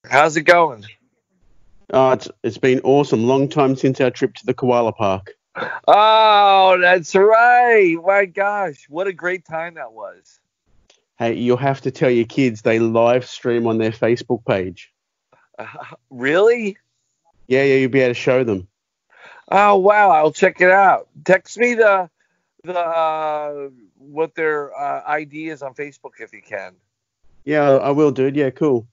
How's it going? Oh, it's been awesome. Long time since our trip to the koala park. Oh, that's right. My gosh, what a great time that was. Hey, you'll have to tell your kids they live stream on their Facebook page. Really? Yeah, you'll be able to show them. Oh, wow. I'll check it out. Text me the what their ID is on Facebook if you can. Yeah, I will, dude. Yeah, cool.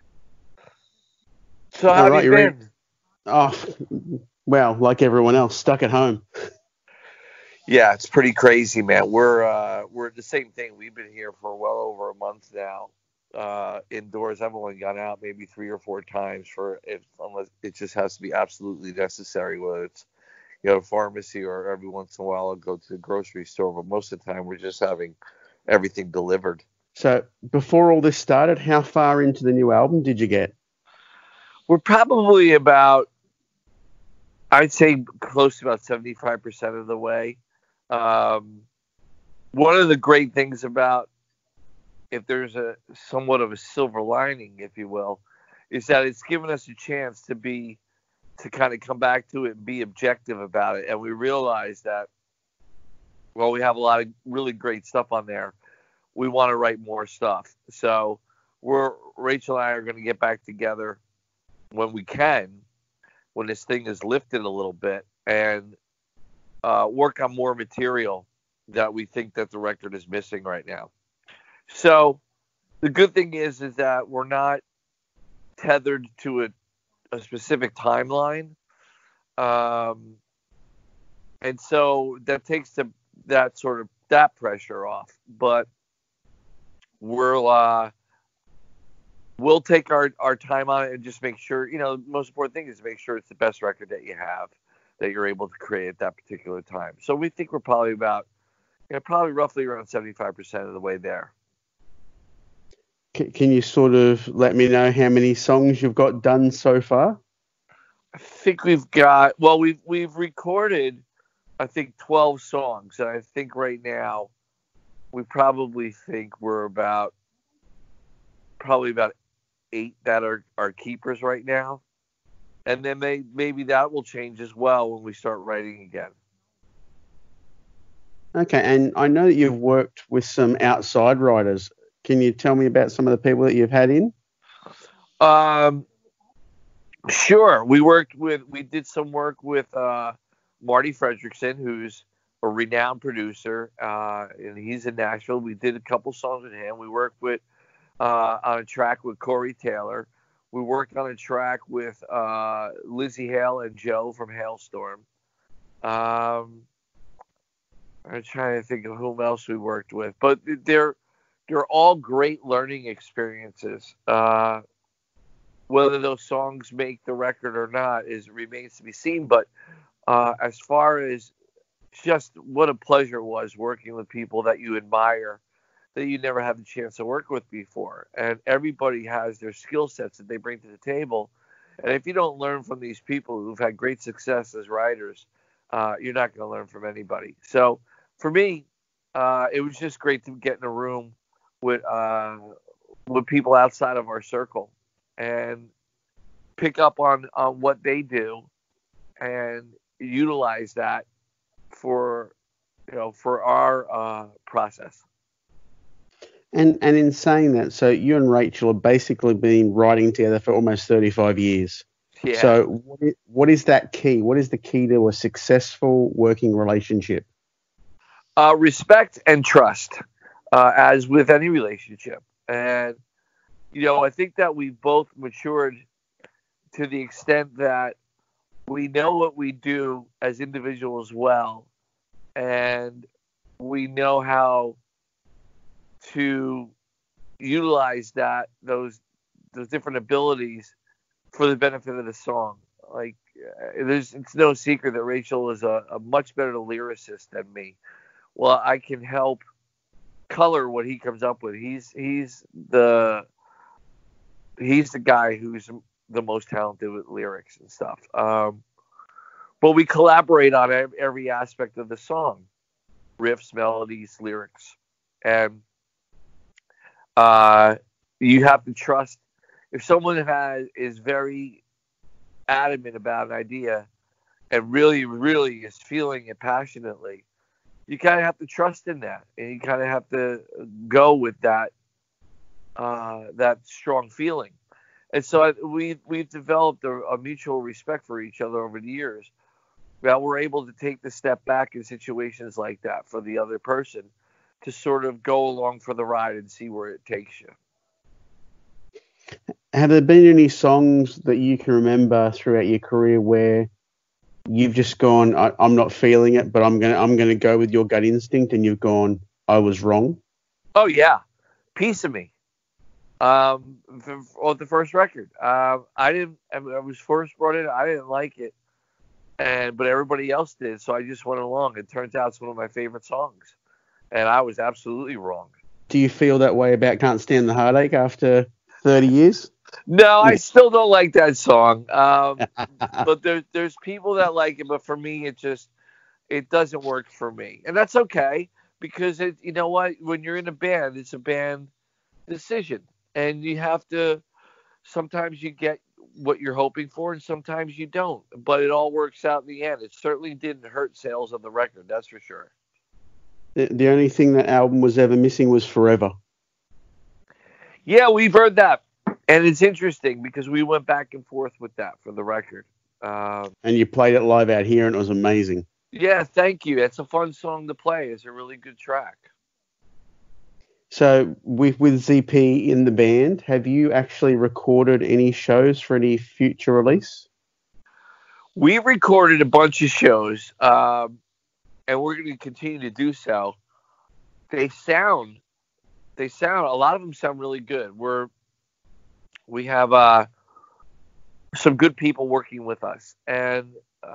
So how All have right, you you ready? been? Oh, well, like everyone else, stuck at home. Yeah, it's pretty crazy, man. We're the same thing. We've been here for well over a month now. Indoors. I've only gone out maybe 3 or 4 times for if unless it just has to be absolutely necessary, whether it's pharmacy or every once in a while I'll go to the grocery store. But most of the time we're just having everything delivered. So, before all this started, how far into the new album did you get? We're probably about, I'd say, close to about 75% of the way. Um, One of the great things about, if there's a somewhat of a silver lining, if you will, is that it's given us a chance to kind of come back to it and be objective about it. And we realize that, well, we have a lot of really great stuff on there. We want to write more stuff. So Rachel and I are going to get back together when we can, when this thing is lifted a little bit, and work on more material that we think that the record is missing right now. So the good thing is that we're not tethered to a specific timeline, um, and so that takes that pressure off. But we'll we'll take our time on it and just make sure, the most important thing is to make sure it's the best record that you have, that you're able to create at that particular time. So we think we're probably about, probably roughly around 75% of the way there. Can you sort of let me know how many songs you've got done so far? I think we've recorded, I think, 12 songs. And I think right now we probably think we're probably about 8 that are keepers right now. And then maybe that will change as well when we start writing again. Okay, and I know that you've worked with some outside writers. Can you tell me about some of the people that you've had in? Sure. We did some work with Marty Fredrickson, who's a renowned producer, and he's in Nashville. We did a couple songs with him. We worked with on a track with Corey Taylor. We worked on a track with Lizzie Hale and Joe from Hailstorm. I'm trying to think of whom else we worked with, but they're all great learning experiences. Whether those songs make the record or not remains to be seen. But as far as just what a pleasure it was working with people that you admire, that you never had the chance to work with before. And everybody has their skill sets that they bring to the table. And if you don't learn from these people who've had great success as writers, you're not going to learn from anybody. So for me, it was just great to get in a room with people outside of our circle and pick up on what they do and utilize that for our process. And in saying that, so you and Rachel have basically been writing together for almost 35 years. Yeah. So what is that key? What is the key to a successful working relationship? Respect and trust, as with any relationship. And, I think that we've both matured to the extent that we know what we do as individuals well, and we know how to utilize those different abilities for the benefit of the song. Like, it's no secret that Rachel is a much better lyricist than me. Well, I can help color what he comes up with. He's the guy who's the most talented with lyrics and stuff. But we collaborate on every aspect of the song: riffs, melodies, lyrics, and you have to trust if someone is very adamant about an idea and really, really is feeling it passionately, you kind of have to trust in that, and you kind of have to go with that strong feeling. And so we've developed a mutual respect for each other over the years. That we're able to take the step back in situations like that for the other person to sort of go along for the ride and see where it takes you. Have there been any songs that you can remember throughout your career where you've just gone, I'm not feeling it, but I'm gonna go with your gut instinct, and you've gone, I was wrong? Oh yeah, Piece of Me. On the first record, I was first brought in. I didn't like it, but everybody else did, so I just went along. It turns out it's one of my favorite songs, and I was absolutely wrong. Do you feel that way about Can't Stand the Heartache after 30 years? No, I still don't like that song. But there's people that like it, but for me, it doesn't work for me, and that's okay, because you know what? When you're in a band, it's a band decision, and you have to. Sometimes you get what you're hoping for, and sometimes you don't. But it all works out in the end. It certainly didn't hurt sales of the record, that's for sure. The only thing that album was ever missing was Forever. Yeah, we've heard that. And it's interesting because we went back and forth with that for the record. And you played it live out here, and it was amazing. Yeah, thank you. It's a fun song to play. It's a really good track. So with ZP in the band, have you actually recorded any shows for any future release? We recorded a bunch of shows, and we're going to continue to do so. A lot of them sound really good. We have some good people working with us, and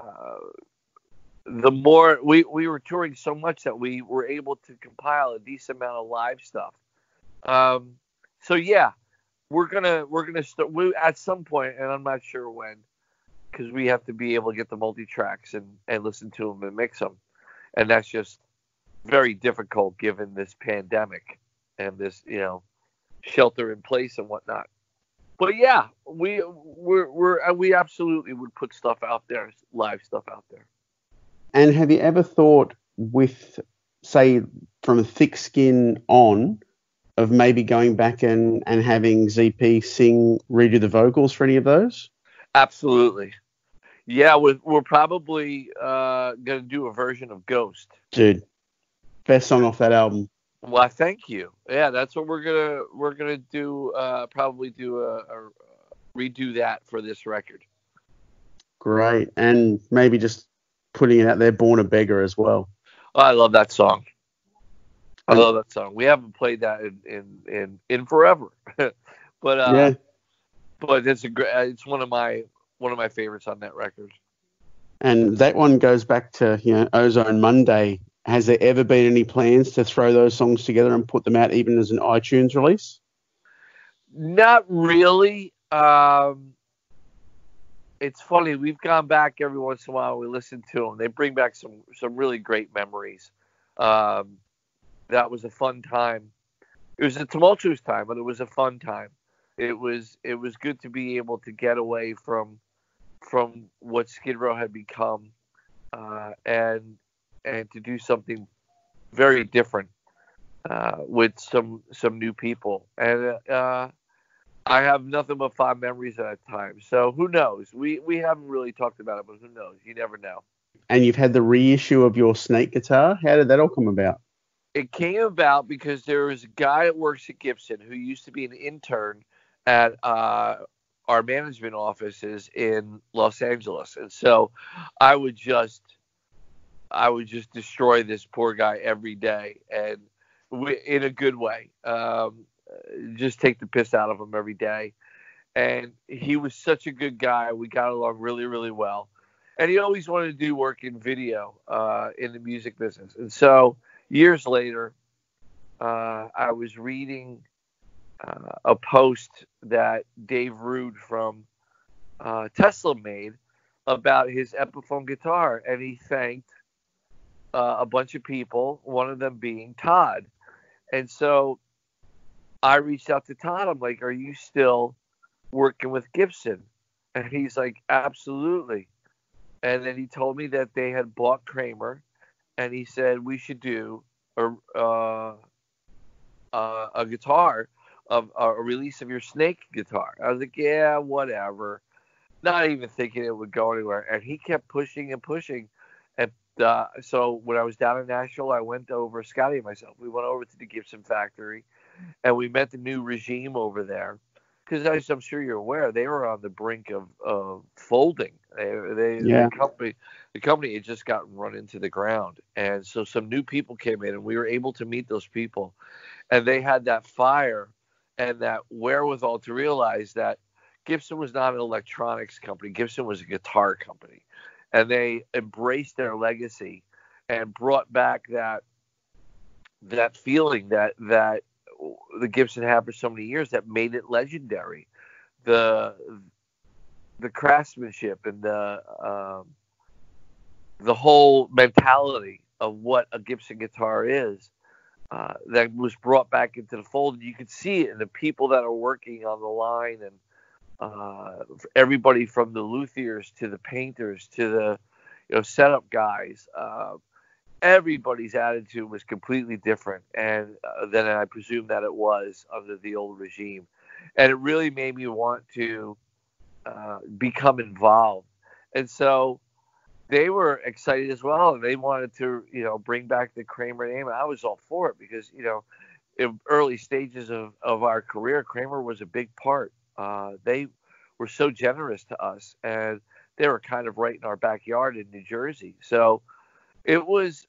the more we were touring so much that we were able to compile a decent amount of live stuff. So yeah, we're gonna start at some point, and I'm not sure when, because we have to be able to get the multi-tracks and listen to them and mix them, and that's just very difficult given this pandemic and this shelter in place and whatnot. But yeah, we absolutely would put stuff out there, live stuff out there. And have you ever thought, with, say, from Thick Skin on, of maybe going back and having ZP redo the vocals for any of those? Absolutely. Yeah, we're probably gonna do a version of Ghost. Dude, best song off that album. Well, thank you. Yeah, that's what we're gonna do. Probably do a redo that for this record. Great, and maybe just putting it out there, Born a Beggar as well. Oh, I love that song. I love that song. We haven't played that in forever, but yeah. But it's one of my favorites on that record. And that one goes back to Ozone Monday. Has there ever been any plans to throw those songs together and put them out even as an iTunes release? Not really. It's funny. We've gone back every once in a while. We listen to them. They bring back some really great memories. That was a fun time. It was a tumultuous time, but it was a fun time. It was good to be able to get away from what Skid Row had become, and to do something very different with some new people. And I have nothing but fond memories at that time. So who knows? We haven't really talked about it, but who knows? You never know. And you've had the reissue of your Snake guitar. How did that all come about? It came about because there was a guy that works at Gibson who used to be an intern at our management offices in Los Angeles. And so I would just destroy this poor guy every day, and in a good way. Just take the piss out of him every day. And he was such a good guy. We got along really, really well. And he always wanted to do work in video, in the music business. And so years later, I was reading a post that Dave Rude from Tesla made about his Epiphone guitar, and he thanked a bunch of people, one of them being Todd. And so I reached out to Todd. I'm like, are you still working with Gibson? And he's like, absolutely. And then he told me that they had bought Kramer, and he said we should do a guitar of a release of your Snake guitar. I was like, yeah, whatever. Not even thinking it would go anywhere. And he kept pushing and pushing. And so when I was down in Nashville, I went over, Scotty and myself, we went over to the Gibson factory, and we met the new regime over there. Because as I'm sure you're aware, they were on the brink of folding. Yeah. The company had just gotten run into the ground, and so some new people came in, and we were able to meet those people, and they had that fire and that wherewithal to realize that Gibson was not an electronics company. Gibson was a guitar company, and they embraced their legacy and brought back that feeling that the Gibson had for so many years that made it legendary. The craftsmanship and the whole mentality of what a Gibson guitar is, that was brought back into the fold. And you could see it in the people that are working on the line, and everybody from the luthiers to the painters to the setup guys. Everybody's attitude was completely different, and than I presume that it was under the old regime, and it really made me want to become involved. And so they were excited as well, and they wanted to bring back the Kramer name. I was all for it because in early stages of our career, Kramer was a big part. They were so generous to us, and they were kind of right in our backyard in New Jersey. So it was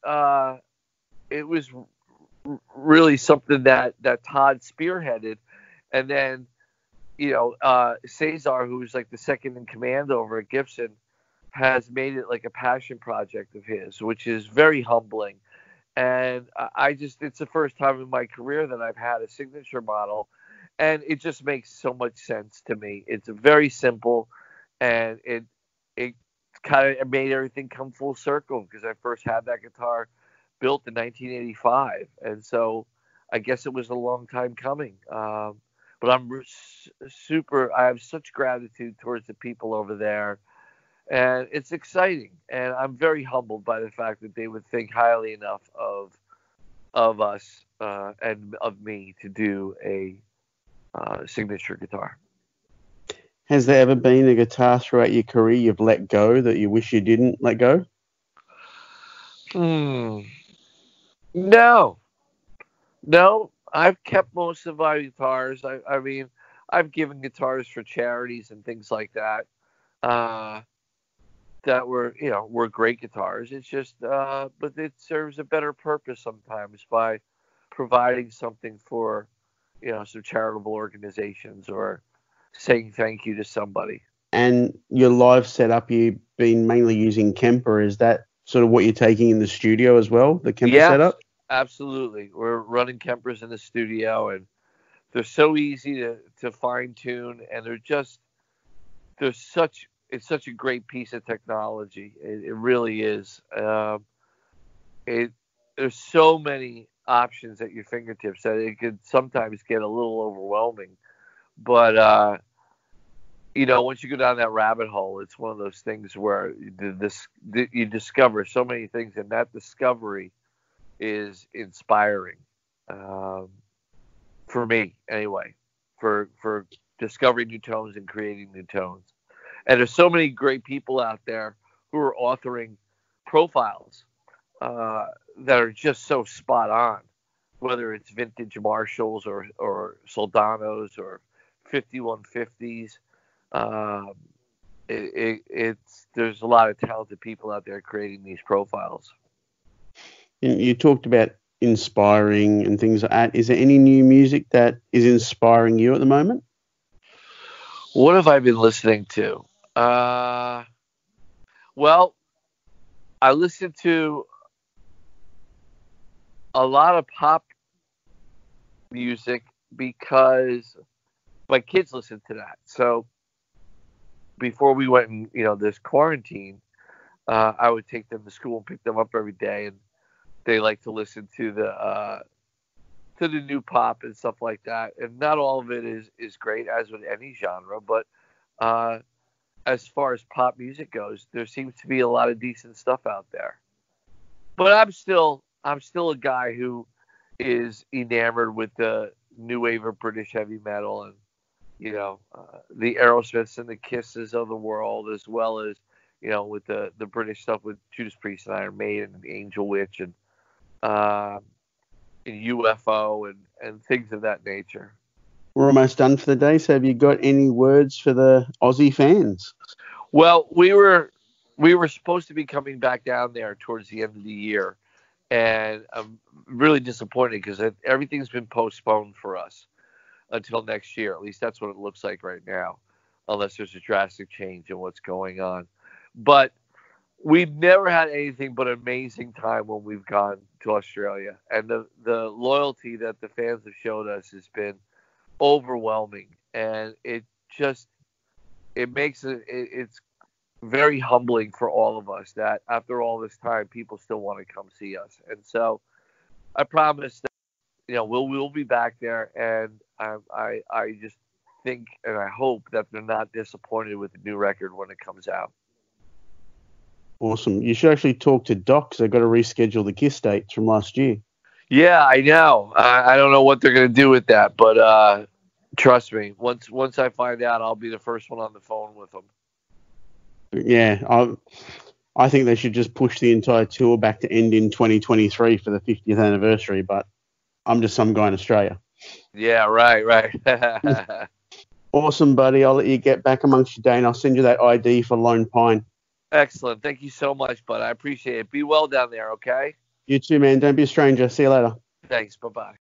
really something that Todd spearheaded, and then Cesar, who's like the second in command over at Gibson, has made it like a passion project of his, which is very humbling. And it's the first time in my career that I've had a signature model, and it just makes so much sense to me. It's very simple, and it kind of made everything come full circle because I first had that guitar built in 1985, and so I guess it was a long time coming. But I'm super. I have such gratitude towards the people over there, and it's exciting. And I'm very humbled by the fact that they would think highly enough of us and of me to do a signature guitar. Has there ever been a guitar throughout your career you've let go that you wish you didn't let go? No. I've kept most of my guitars. I mean, I've given guitars for charities and things like that. That were great guitars. It's just, but it serves a better purpose sometimes by providing something for, some charitable organizations or saying thank you to somebody. And your live setup, you've been mainly using Kemper. Is that sort of what you're taking in the studio as well, the Kemper setup? Absolutely. We're running Kempers in the studio, and they're so easy to fine tune, and it's such a great piece of technology. It really is. There's so many options at your fingertips that it could sometimes get a little overwhelming. But once you go down that rabbit hole, it's one of those things where you discover so many things, and that discovery is inspiring for me, anyway. For discovering new tones and creating new tones. And there's so many great people out there who are authoring profiles that are just so spot on, whether it's vintage Marshalls or Soldanos or 5150s. There's a lot of talented people out there creating these profiles. You talked about inspiring and things like that. Is there any new music that is inspiring you at the moment? What have I been listening to? Well, I listen to a lot of pop music because my kids listen to that. So before we went in, this quarantine, I would take them to school and pick them up every day, and they like to listen to to the new pop and stuff like that. And not all of it is great, as with any genre, but as far as pop music goes, there seems to be a lot of decent stuff out there. But I'm still a guy who is enamored with the new wave of British heavy metal, and the Aerosmiths and the Kisses of the world, as well as with the British stuff with Judas Priest and Iron Maiden and Angel Witch and UFO and things of that nature. We're almost done for the day, so have you got any words for the Aussie fans? Well, we were supposed to be coming back down there towards the end of the year, and I'm really disappointed because everything's been postponed for us until next year. At least that's what it looks like right now, unless there's a drastic change in what's going on. But we've never had anything but an amazing time when we've gone to Australia, and the loyalty that the fans have showed us has been overwhelming, and it makes it's very humbling for all of us that after all this time people still want to come see us. And so I promise that we'll be back there, and I just think and I hope that they're not disappointed with the new record when it comes out. Awesome. You should actually talk to Doc, because they've got to reschedule the Kiss dates from last year. Yeah, I know. I don't know what they're going to do with that, but trust me, once I find out, I'll be the first one on the phone with them. Yeah, I think they should just push the entire tour back to end in 2023 for the 50th anniversary, but I'm just some guy in Australia. Yeah, right. Awesome, buddy. I'll let you get back amongst your day, and I'll send you that ID for Lone Pine. Excellent. Thank you so much, bud. I appreciate it. Be well down there, okay? You too, man. Don't be a stranger. See you later. Thanks. Bye-bye.